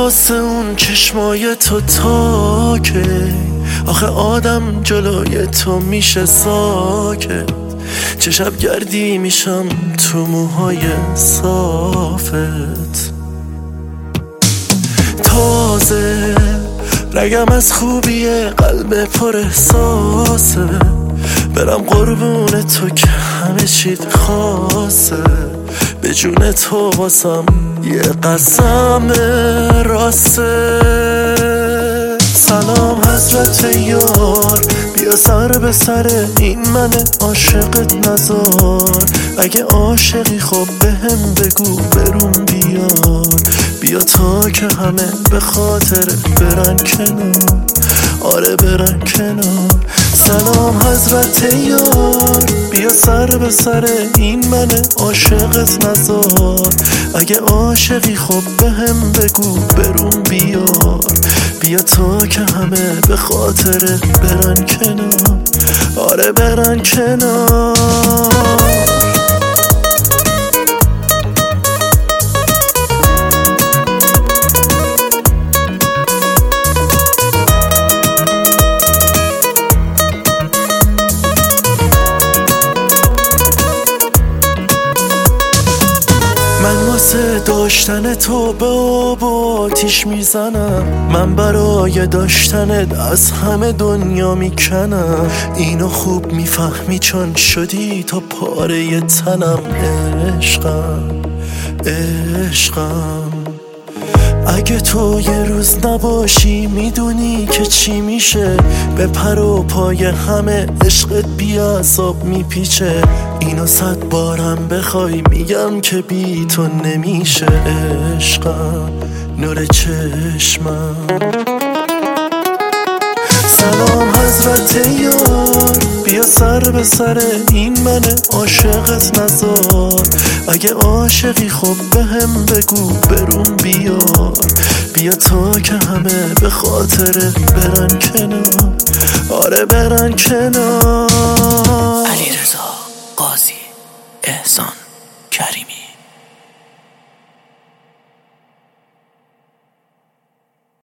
واسه اون چشمای تو تا که آخه آدم جلوی تو میشه ساکت، چه شب گردی میشم تو موهای صافت. تازه رگم از خوبیه، قلب پر احساسه، برم قربون تو که همه چیت خاصه. به جون تو واسم یه قسم راسته. سلام حضرت یار، بیا سر به سر این من عاشقت نزار. اگه عاشقی خب بهم بگو برون بیار. بیا تا که همه به خاطر برن کنار، آره برن کنار. سلام حضرت یار، بیا سر به سر این من عاشقت نزار. اگه عاشقی خب بهم بگو برون بیار. بیا تا که همه به خاطر برن کنار، آره برن کنار. من واسه داشتن تو به آب و آتیش میزنم، من برای داشتنت از همه دنیا میکنم. اینو خوب میفهمی چون شدی تا پاره تنم. عشقم عشقم، اگه تو یه روز نباشی میدونی که چی میشه. به پر و پای همه عشقت بی عذاب میپیچه. اینو 100 بارم بخوای میگم که بی تو نمیشه. عشقم نور چشمم. سلام حضرت یار، بیا سر به سر این من عاشقت نزار. اگه عاشقی خب بهم بگو برون بیار. بیا تا که همه به خاطر برن کنار، آره برن کنار. علیرضا قاضی، احسان کریمی.